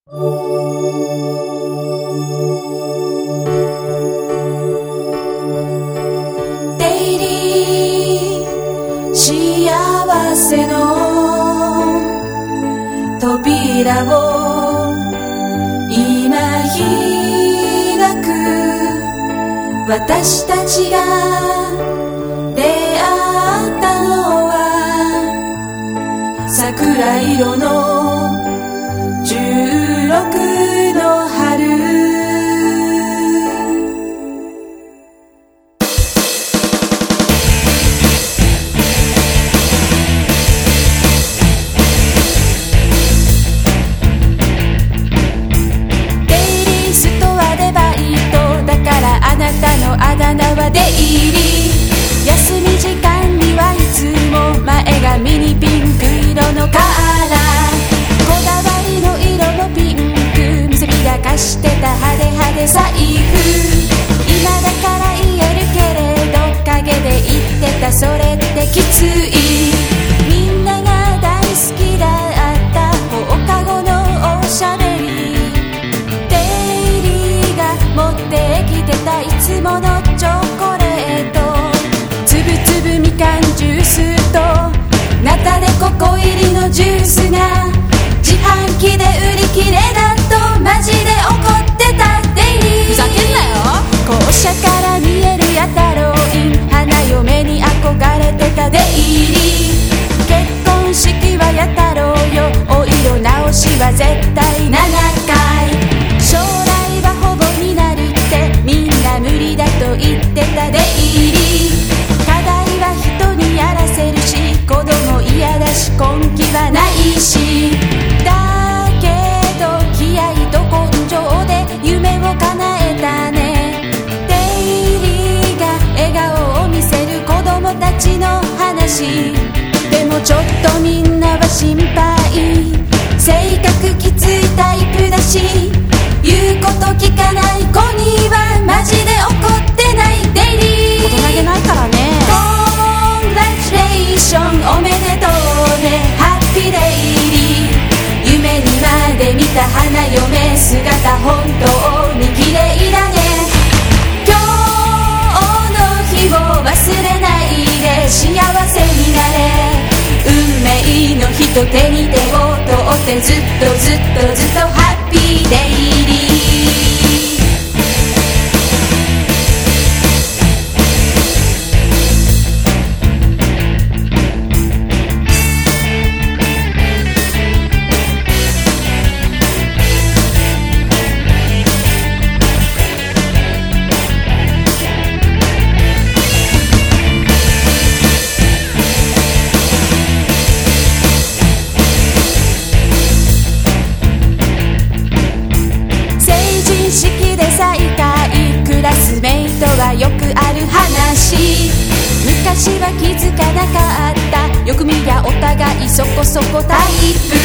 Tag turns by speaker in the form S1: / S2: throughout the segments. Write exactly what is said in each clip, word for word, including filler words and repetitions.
S1: デイリー幸せの扉を今開く、私たちが出会ったのは桜色のじゅうろくの春。あだ名はデイリー。休み時間にはいつも前髪にピンク色のカラー、こだわりの色のピンク、見せびらかしてた派手派手財布。今だから言えるけれど陰で言ってたそれってきつい。みんなが大好きだった放課後のおしゃべり、デイリーが持ってきてたいつものチョコレート、つぶつぶみかんジュースとナタデココ入りのジュースが自販機で売り切れだとマジで怒ってたデイリー。ふざけんなよ。校舎から見えるやたろうイン、花嫁に憧れてたデイリー。結婚式はやたろうよ、お色直しは絶対ななかい、将来はほぼになるってみんな無理だと言ってたデイリー。課題は人にやらせるし、子供嫌だし根気はないし、だけど気合と根性で夢を叶えたね。デイリーが笑顔を見せる子供たちの話でもちょっとみんなは心配、性格きついタイプだし、言うこと聞かない子にはマジで怒ってないデイリー。大人げないからね。コングラチュレーションおめでとうね、ハッピーデイリー。夢にまで見た花嫁姿本当に綺麗だね。今日の日を忘れないで幸せになれ、運命の人手に手を取ってずっとずっとずっとハッピーデイリー。よくある話、昔は気づかなかった、よく見りゃお互いそこそこタイプ。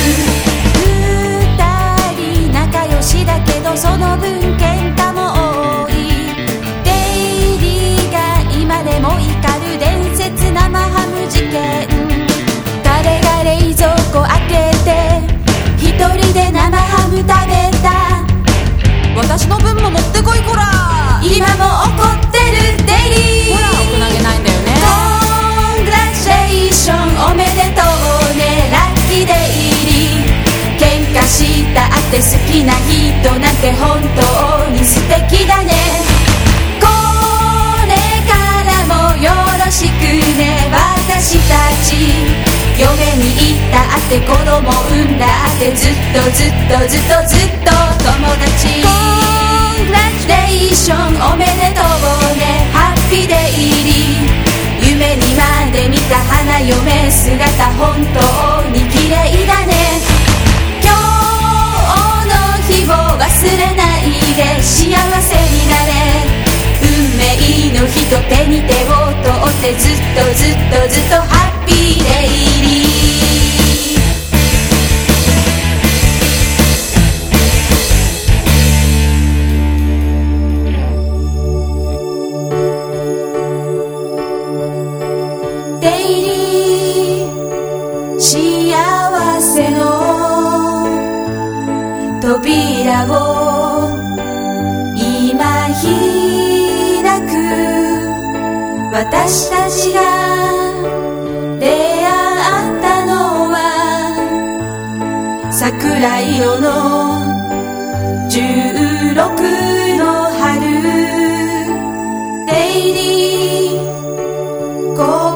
S1: 二人仲良しだけどその分喧嘩も多い。デイリーが今でも怒る伝説生ハム事件、誰が冷蔵庫開けて一人で生ハム食べた、私の分も持ってこいこら、今も怒ってるデイリー。ほら大人げないんだよね。コングラチュレーションおめでとうね、ラッキーデイリー。喧嘩したって好きな人なんて本当に素敵だね。これからもよろしくね、私たち嫁に行ったって子供産んだってずっとずっとずっとずっと友達。コングラチュレーションおめでとうね、ハッピーデイリー。夢にまで見た花嫁姿本当に綺麗だね。今日の日を忘れないで幸せになれ、運命の人手に手を取ってずっとずっとずっとハッピーデイリー。幸せの扉扉を今開く。私たちが出会ったのは桜色のじゅうろくの春。デイリー